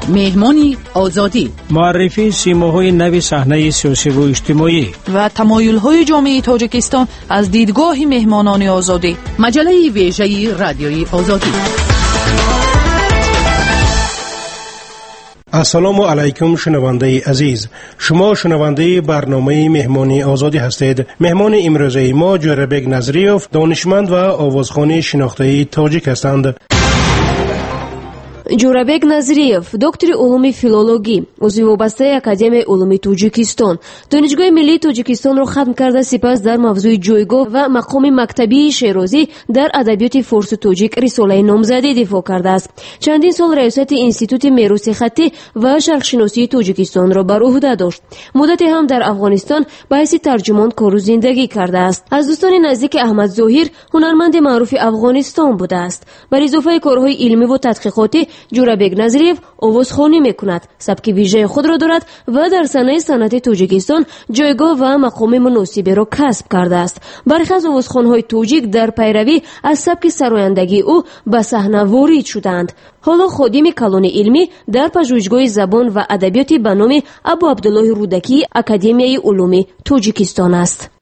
مهمان آزادی، معرفی سیماهای نو صحنه سیاسی و اجتماعی و تمایل‌های جامعه تاجیکستان از دیدگاه مهمانان آزادی. مجله ویژه رادیوی آزادی. السلام علیکم شنونده عزیز، شما شنونده برنامه مهمانی آزادی هستید. مهمان امروزه ما جوربک نظریوف، دانشمند و آوازخوان شناخته تاجیک هستند. جوربек Назриев, доктори улуми филологӣ, узви вобастаи Академияи улуми Тоҷикистон, Донишгоҳи миллии Тоҷикистонро хатм карда, сипас дар мавзӯи ҷойгоҳ ва мақоми мактабии шеърозӣ дар адабиёти форсу тоҷик рисолаи номзадӣ дифоъ кардааст. Чандин сол раисати Институти мероси хаттӣ ва шарқшиносии Тоҷикистонро бар уҳда дошт. муддате ҳам дар Афғонистон ба ҳайси тарҷумон кору зиндагӣ кардааст. аз дӯстони наздики Аҳмад Зоҳир, ҳунарманди маъруфи Афғонистон будааст. бар изофаи корҳои илмиву тадқиқотӣ جوربک نظریف آوازخوانی میکند. سبک ویژه خود را دارد و در صحنه صنعت تاجیکستان جایگاه و مقام مناسبی را کسب کرده است. برخی از آوازخوان‌های تاجیک در پیروی از سبک سرایندگی او به صحنه وارد شدند. حالا خادم کلون علمی در پژوهشگاه زبان و ادبیات به نام ابو عبدالله رودکی اکادمیای علوم تاجیکستان است.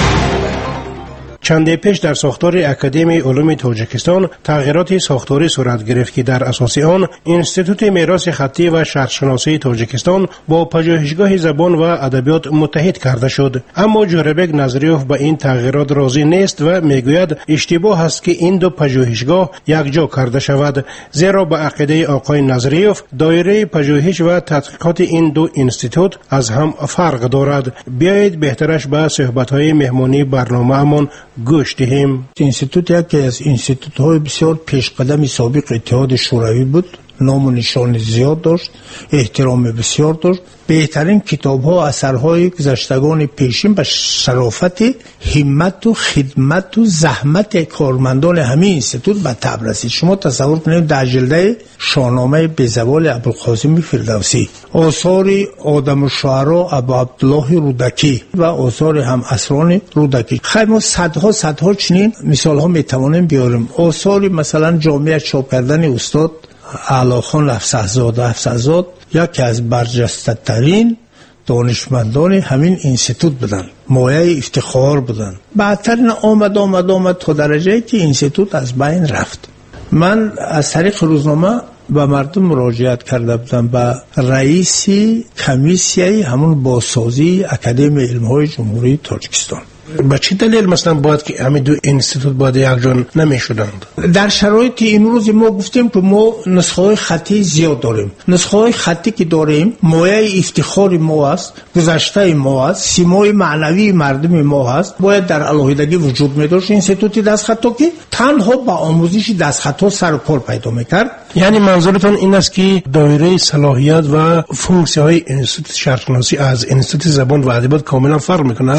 چند پیش در ساختار اکادمی علوم تاجیکستان تغییرات ساختاری صورت گرفت که در اساس آن انستیتوت میراث خطی و شرقشناسی تاجیکستان با پژوهشگاه زبان و ادبیات متحد کرده شد. اما جوربک نظریوف به این تغییرات راضی نیست و میگوید اشتباه است که این دو پژوهشگاه یکجا کرده شود، زیرا به عقیده آقای نظریوف دایره پژوهش و تحقیقات این دو انستیتوت از هم فرق دارد. بیایید بهترش به صحبت‌های مهمانی برنامه‌مان گوش دهیم. انستیتوت یکی از انستیتوت‌های بسیار پیشقدم سابق اتحاد شوروی بود. نام و نشان زیاد داشت، احترام بسیار داشت. بهترین کتاب‌ها و اثرهای گذشتگان پیشین به شرافت، همت و خدمت و زحمت کارمندان همین انستیتوت به تبر رسید. شما تصور کنید در جلد شاهنامه بی‌زوال ابوالقاسم فردوسی، آثار آدم الشعرا ابو عبدالله رودکی و آثار هم اسران رودکی. خیلی ما صدها چنین مثال‌ها می‌توانیم بیاریم. آثار مثلا جامعه چاپ کردن استاد اعلیخان افسرزاد یکی از برجسته‌ترین دانشمندان همین انستیتوت بودن، مایه افتخار بودن. بعدتر آمد تا درجه که انستیتوت از بین رفت. من از طریق روزنامه به مردم مراجعت کرده بودم، به رئیس کمیسیه همون بازسازی اکادمی علم‌های جمهوری تاجیکستان. به چه دلیل مثلا باید که همین دو انستیتوت باید یک جان نمیشدند؟ در شرایط امروز ما گفتیم که ما نسخه‌های خطی زیاد داریم. نسخه‌های خطی که داریم مایه افتخار ما است، گذشته ما است، سیمای معنوی مردم ما است. باید در علاهیدگی وجود می‌داشت انستیتوت دستخطا که تنها با آموزش دستخطا سر و کار پیدا می‌کرد. یعنی منظورتون این است که دایره صلاحیت و فونکسی‌های انستیتوت شرقشناسی از انستیتوت زبان و ادبیات کاملا فرق می‌کنه؟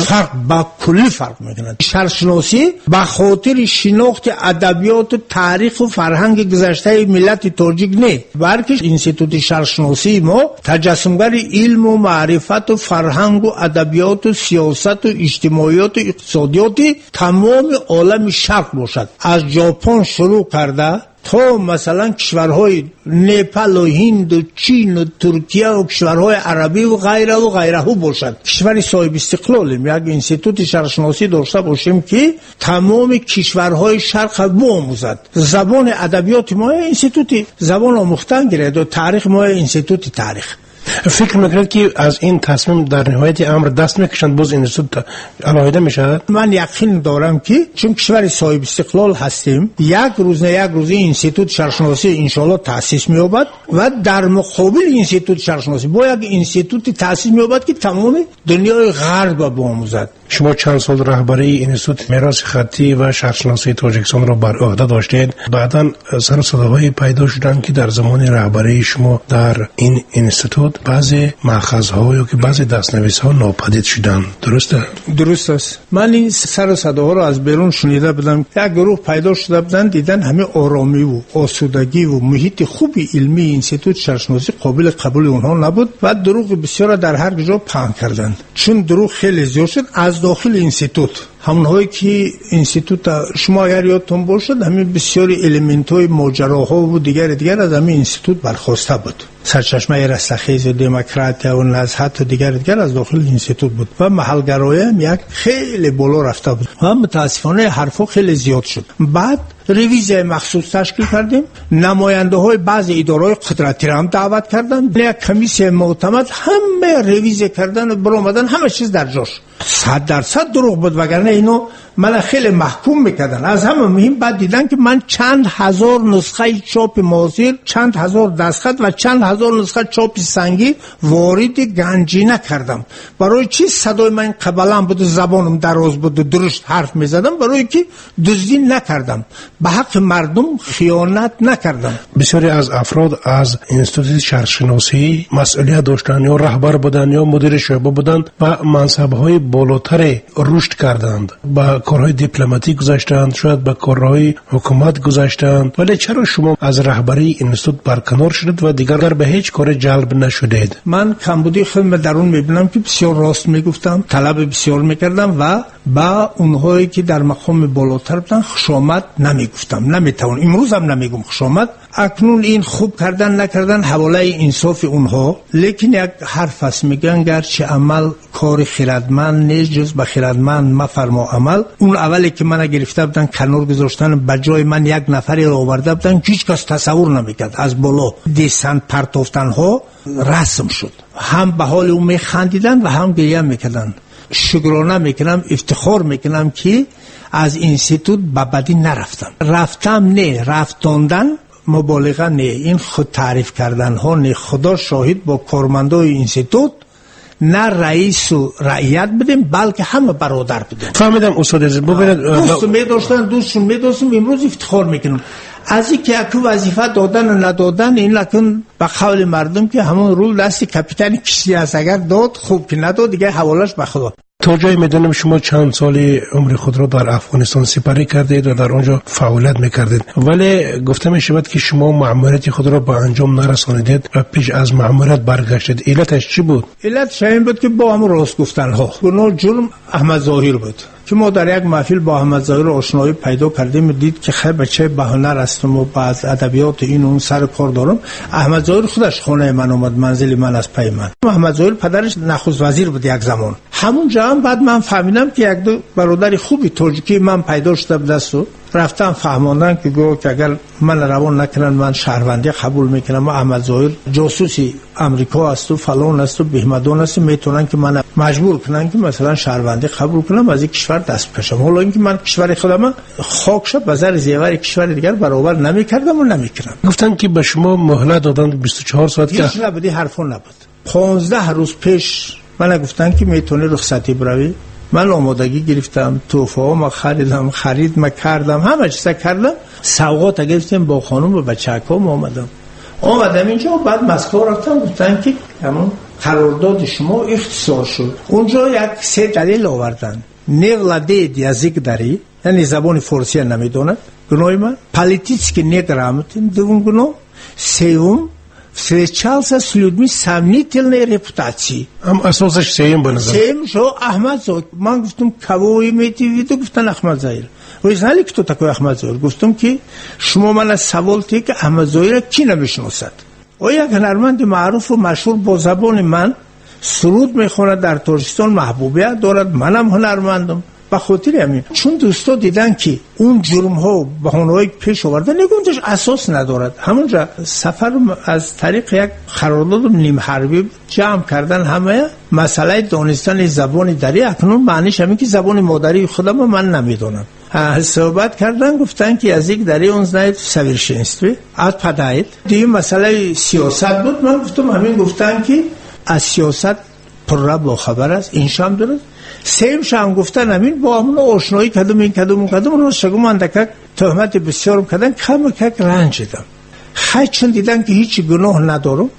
فرق میکنند. شرقشناسی به خاطر شناخت ادبیات و تاریخ و فرهنگ گذشته ملت تاجیک نه، بلکه انستیتوت شرقشناسی ما تجسمگر علم و معرفت و فرهنگ و ادبیات و سیاست و اجتماعیات و اقتصادیات تمام عالم شرق باشد. از ژاپن شروع کرده تا مثلا کشورهای نپال و هند و چین و ترکیه و کشورهای عربی و غیره باشد. کشور صاحب استقلالیم، یک انستیتوت شرقشناسی داشته باشیم که تمام کشورهای شرق بیاموزد. زبان ادبیات ما انستیتوت زبان آموختن گیرد و تاریخ ما انستیتوت تاریخ. فکر میکنید که از این تصمیم در نهایت امر دست میکشند باز انستیتوت علاهیده میشود؟ من یقین دارم که چون کشور صاحب استقلال هستیم، یک روز انستیتوت شرقشناسی انشالله تأسیس می‌یابد و در مقابل انستیتوت شرقشناسی با یک انستیتوت تأسیس می‌یابد که تمام دنیای غرب بیاموزد. شما چند سال رهبری انستیتوت میراث خطی و شرقشناسی تاجیکستان را بر عهده داشتید. بعداً سر و صداهای پیدا شدند که در زمان رهبری شما در این انستیتوت بعضی مأخذها یا که بعضی دستنویس‌ها ناپدید شدند. درسته؟ درست است. من این سر و صداها را از بیرون شنیده بودم. یک گروه پیدا شده بودند، دیدن همه آرامی و آسودگی و محیط خوبی علمی انستیتوت شرقشناسی قابل قبول اونها نبود و دروغ بسیار در هر جا پهن کردند. چون دروغ خیلی زیاد شد، از داخل انستیتوت همونهایی که انستیتوت شما اگر یادتون باشد همین بسیاری الیمنت‌های ماجراها و دیگر از همین انستیتوت برخواسته بود. سرچشمه رستخیز و دموکراتیا و نزهت و دیگر از داخل انستیتوت بود و محلگرایی هم یک خیلی بالا رفته بود و متاسفانه حرفا خیلی زیاد شد. بعد ریویزی مخصوص تشکیل کردیم، نماینده های بعضی ادارهای قدرتی را هم دعوت کردن، یک کمیسیون معتمد همه ریویزی کردن و برآمدن، همه چیز در جاش. 100% دروغ بود، وگرنه اینو من خیلی محکوم میکردن. از همه مهم بعد دیدن که من چند هزار نسخه چاپ ماضر، چند هزار دستخط و چند هزار نسخه چاپ سنگی وارد گنجینه کردم. برای چی؟ صدای من قبلا بود، زبانم دراز بود، درست حرف میزدم، برای که دزدی نکردم، به حق مردم خیانت نکردم. بسیاری از افراد از انستیتوت شهرشناسی مسئولیت داشتند، یا رهبر بودند یا مدیر شعبه بودند و منصب‌های بالاتر رشد کردند، با کارهای دیپلماتیک گذاشتند، شاید با کارهای حکومت گذاشتند. ولی چرا شما از رهبری انستیتوت برکنار شدید و دیگر به هیچ کار جلب نشدید؟ من کمبودی خودم درون میبینم که بسیار راست میگفتم، طلب بسیار میکردم و با اونهایی که در مقام بالاتر بودن خوشامد نمیگفتم، نمیتونم، امروز هم نمیگم خوشامد. اکنون این خوب کردن نکردن حواله انصاف اونها، لیکن یک حرف است میگن گرچه عمل کار خردمند نیست جز به خردمند مفرما عمل. اون اولی که من گرفته بودن کنار گذاشتن، بجای من یک نفری رو آورده بودن که هیچ کس تصور نمیکرد، از بالا دیسن پرتافتن ها رسم شد، هم به حال اون میخندیدن و هم گریه میکردن. شکرانه میکنم، افتخار میکنم که از انستیتوت به بدی نرفتم. رفتم نه، رفتاندن مبالغه نه، این خود تعریف کردن ها نه. خدا شاهد با کارمندای انستیتوت نه رئیس و رعیت بدیم بلکه همه برادر بدیم. فهمیدم استاد عزیز. ببینید دوستشون میداشتم، امروز افتخار میکنم از این که اکو وظیفه دادن و ندادن، این لکن به قول مردم که همون رول دست کپیتان کشتی است، اگر داد خوب، که نداد دیگه حوالش به خدا. تا جایی میدونم شما چند سال عمر خود را در افغانستان سپری کردید و در آنجا فعالیت میکردید، ولی گفته میشود که شما مأموریت خود را به انجام نرسانیدید و پیش از مأموریت برگشتید. علتش چی بود؟ علتش این بود که با هم راست گفتن ها. گناه جرم احمد ظاهر بود که ما در یک محفل با احمد ظاهر آشنایی پیدا کردیم، دید که خیر بچه بهانه هستم و بعض ادبیات این اون سر کار دارم. احمد ظاهر خودش خانه من اومد، منزل من از پای من. احمد ظاهر پدرش نخست وزیر بود یک زمان. همونجا هم بعد من فهمیدم که یک دو برادر خوبی تاجیکی من پیدا شده بود دستو، رفتم فهماندن که گو که اگر من روان نکنن من شهروندی قبول میکنم و احمد ظاهر جاسوسی امریکا است و فلان است و بهمدان است، میتونن که من مجبور کنن که مثلا شهروندی قبول کنم از این کشور دست بکشم. حالا اینکه من کشور خودم خاکش به زر زیور کشور دیگر برابر نمیکردم و نمیکنم. گفتن که به شما مهلت دادن 24 ساعت که هیچ نبودی، حرفون نبود. 15 روز پیش من گفتن که میتونی رخصتی بروی. من آمادگی گرفتم، توفه ها ما خریدم، خرید ما کردم، همه چیز کردم، سوغات گرفتیم با خانم و بچه ها آمدم اینجا. بعد مسکو رفتم، گفتن که همون قرارداد شما اختصار شد. اونجا یک 3 دلیل آوردن. نغلده یزیک داری، یعنی زبان فارسی نمیدونه، گناه من پالیتیسکی неграмотен، دوم گناه، سوم встречался с людьми сомнительной репутации. اساسش سیم بنظر. سیم شو احمد ظاهر. من گفتم کاو میتی ویدو، گفتن احمد ظاهر. و знали кто такой احمد ظاهر؟ گفتم که شما من سوال کی که احمد ظاهر کی نمیشناسد؟ او یک هنرمند معروف و مشهور با زبان من سرود میخونه، در تاجیکستان محبوبیت دارد، منم هنرمندم. به خاطر همین چون دوستا دیدن که اون جرم ها بهانه‌ای پیش آورده نگوندش اساس ندارد، همونجا سفر از طریق یک قرارداد نیم حربی جمع کردن همه مسئله دانستن زبان دری. اکنون معنیش همین که زبان مادری خودم من نمیدونم. صحبت کردن، گفتن که از یک دری اون знает совершенстве отпадает. دیگه مسئله سیاست بود. من گفتم همین، گفتن که از سیاست پر با خبر است، این شام درست. سیم شام گفتن همین، با همون آشنایی کردم، این کردم روز شگم اندکک تهمت بسیارم کردن، کم رنج دیدم. خیلی چون دیدن که هیچ گناه ندارم،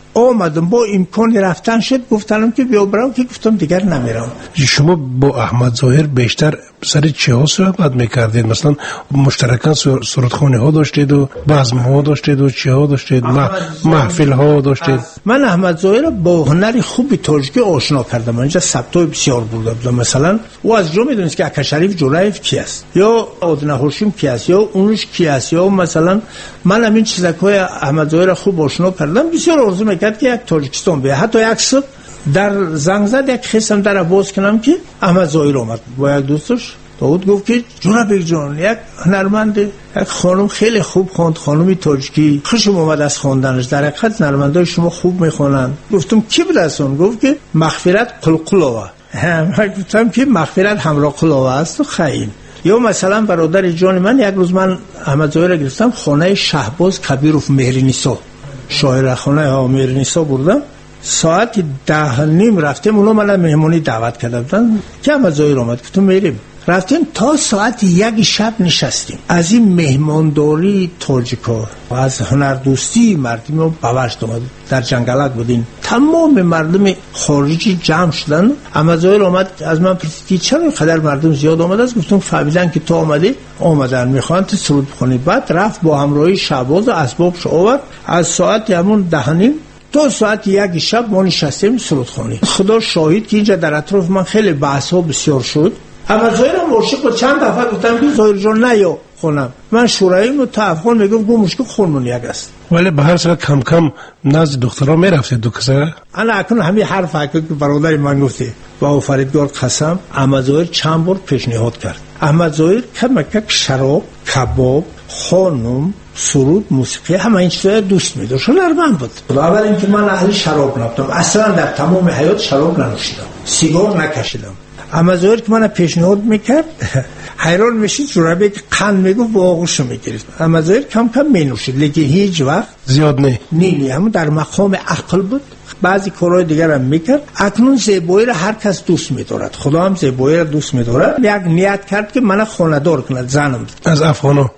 آمدم با امکان رفتن شد، گفتم که بیا برام، که گفتم دیگر نمیرم. شما با احمد ظاهر بیشتر سر چه ها صحبت میکردید؟ مثلا مشترکاً سرودخانه ها داشتید و بزم ها داشتید و چه ها داشتید، محفل ها داشتید؟ من احمد ظاهر با هنر خوبی تاجیکی آشنا کردم. اینجا ثبتای بسیار بوده. مثلا او از جو میدونست که اکاشریف جولایف کی است، یا آدنه هاشم کی است، یا اونش کی است، یا مثلا من همین چیزای احمد ظاهر خوب آشنا کردم. بسیار آرزو میکرد که یک تاجیکستان به حتی یک صبح در زنگ زد، یک خیسم در باز کنم که احمد ظاهر اومد با یک دوستش. داود گفت که جناب جان، یک هنرمند، یک خانم خیلی خوب خواند، خانمی تاجیکی، خوشم اومد از خواندنش، در حقیقت هنرمندای شما خوب میخونن. گفتم کی بود اصلا؟ گفت که مغفرت قلقلوه. من گفتم که مغفرت همراه قلوه است و خیلی. یا مثلا برادر جان من، یک روز من احمد ظاهر گرفتم خانه شهباز کبیروف مهرنیسا، شاعر خانه مهرنیسا بردم. ساعت 10:30 رفتیم، اونا من مهمونی دعوت کردن که احمد ظاهر اومد. گفتم میریم. رفتیم تا ساعت 1 شب نشستیم. از این مهمانداری تاجیکا و از هنردوستی مردم بورشت اومد. در جنگلک بودیم، تمام مردم خارجی جمع شدن. احمد ظاهر اومد، از من پرسید چرا اینقدر مردم زیاد آمده است؟ گفتم فهمیدن که تو آمدن میخوان تو سرود بخونی. بعد رفت با همراهی شهباز و اسبابش آورد. از ساعت همون 10:30 تا ساعت 1 شب ما نشستیم سرودخوانی. خدا شاهد که اینجا در اطراف من خیلی بحث ها بسیار شد. اما ظاهر مشکل بود. چند دفعه گفتم که ظاهر جان نیا خونم، من شورایی و تعفن میگم گو مشکل خونمون یک است. ولی به هر صورت کم کم نزد دکترها میرفتید دو کسه؟ انا اکنون همین حرف که برادر من گفته با فریدگار قسم، احمد ظاهر چند بار پیشنهاد کرد. احمد ظاهر کمک شراب، کباب، خانم، سرود، موسیقی، همه این چیزا دوست می‌داشت. هنرمند بود. اول اینکه من اهل شراب نبودم، اصلا در تمام حیات شراب ننوشیدم، سیگار نکشیدم. اما ظاهر که من پیشنهاد میکرد حیران میشید، جورابی که قند میگفت با آغوشو میگیرید. اما ظاهر کم کم مینوشید، لیکن هیچ وقت زیاد نه. همون در مقام عقل بود. بعضی کارهای دیگر هم میکرد. اکنون زیبایی را هر کس دوست میدارد، خدا هم زیبایی را دوست میدارد. یک نیت کرد که من خانه‌دار کند، زنم از افغانا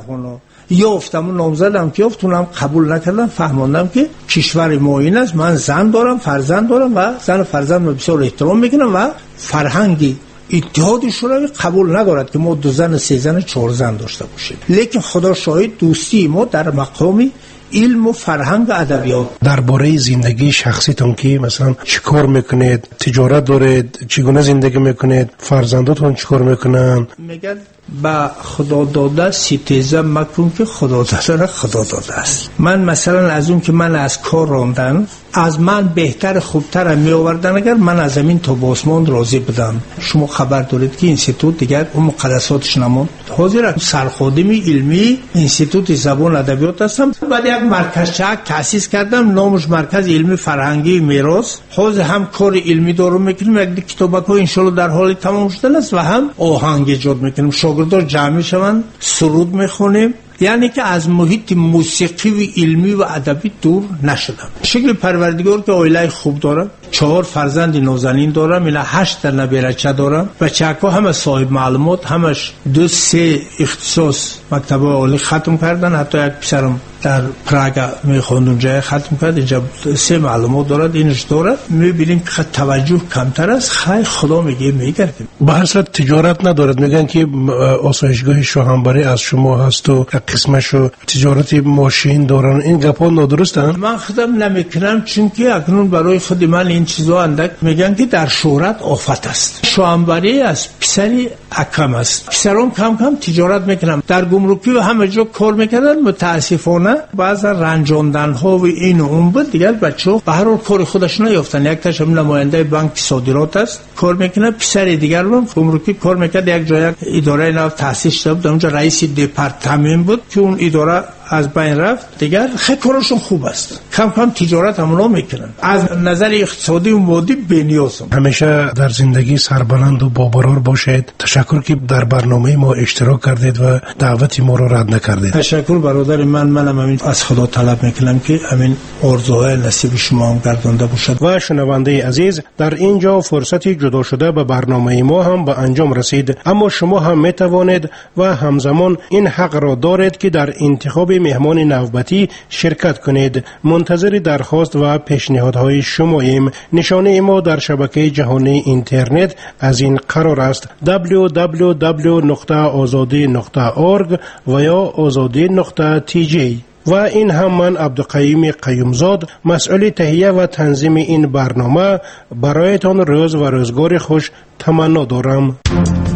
یافتم و نامزدم که یافتونم قبول نکردم. فهماندم که کشور ما این است، من زن دارم، فرزند دارم و زن فرزند رو بسیار احترام میکنم و فرهنگی اتحاد شوروی قبول ندارد که ما 2 زن 3 زن 4 زن داشته باشیم. لیکن خدا شاهد دوستی ما در مقامی علم و فرهنگ و ادبیات. درباره زندگی شخصیتون که مثلا چیکار میکنید، تجارت دارید، چگونه زندگی میکنید، فرزنداتون چیکار میکنن؟ میگن با خدا داده ستیزه مکن که خدا داده خدا داده است. من مثلا از اون که من از کار راندن، از من بهتر خوبتر می آوردن اگر من از زمین تا به آسمان راضی بودم. شما خبر دارید که اینستیتوت دیگر اون مقدساتش نموند. حاضر سرخادمی علمی اینستیتوت زبان ادبیات هستم. بعد یک مرکز چک تأسیس کردم، نامش مرکز علمی فرهنگی میراث. حاضر هم کار علمی دارم میکنیم، یک کتابک ها انشالله در حال تمام شدن است و هم آهنگ ایجاد میکنیم. شاگردان جمع شوند، سرود میخونیم. یعنی که از محیط موسیقی و علمی و ادبی دور نشدم. شکل پروردگار که عائله خوب دارم، 4 فرزند نازنین دارم، اینا 8 تا نبیرچه دارم. بچه‌ها همه صاحب معلومات، همش 2-3 اختصاص مکتب عالی ختم کردن. حتی یک پسرم در پراگ میخوند اونجا ختم کرد، اینجا 3 معلومات دارد، اینش دارد. میبینیم که توجه کمتر است. خدا میگردیم. به هر صورت تجارت ندارد. میگن که آسایشگاه شاهنبری از شما هست و قسمشو تجارت ماشین دارن. این گپا نادرستن؟ من خودم نمیکنم، چون که اکنون برای خود من این چیزا اندک میگن که در شهرت آفت است. شاهنبری از پسری اکم است. پسرام کم کم تجارت میکنم، در گمرکی و همه جا کار میکردن. متاسفانه بعضا رنجاندن ها و این و اون بود، دیگر بچه‌ها به هر حال کار خودش نیافتن. یک تاش نماینده بانک صادرات است، کار میکنه. پسر دیگر هم گمرکی کار میکرد، یک جای اداره نو تاسیس شده بود، اونجا رئیس دپارتمان بود که اون اداره از بین رفت. دیگر خیلی کارشون خوب است، کم کم تجارت همونا میکنن. از نظر اقتصادی و مادی بی‌نیازم. همیشه در زندگی سربلند و باقرار باشید. تشکر که در برنامه ما اشتراک کردید و دعوت ما را رد نکردید. تشکر برادر منم همین از خدا طلب میکنم که همین آرزوهای نصیب شما هم گردانده باشد. و شنونده عزیز، در اینجا فرصتی جدا شده به برنامه ما هم به انجام رسید، اما شما هم میتوانید و همزمان این حق را دارید که در انتخاب مهمان نوبتی شرکت کنید. منتظر درخواست و پیشنهادهای شماییم. نشانه ما در شبکه جهانی اینترنت از این قرار است: www.azadi.org و یا azadi.tj. و این هم من عبدالقیوم قیومزاد، مسئول تهیه و تنظیم این برنامه، برایتان روز و روزگار خوش تمنا دارم.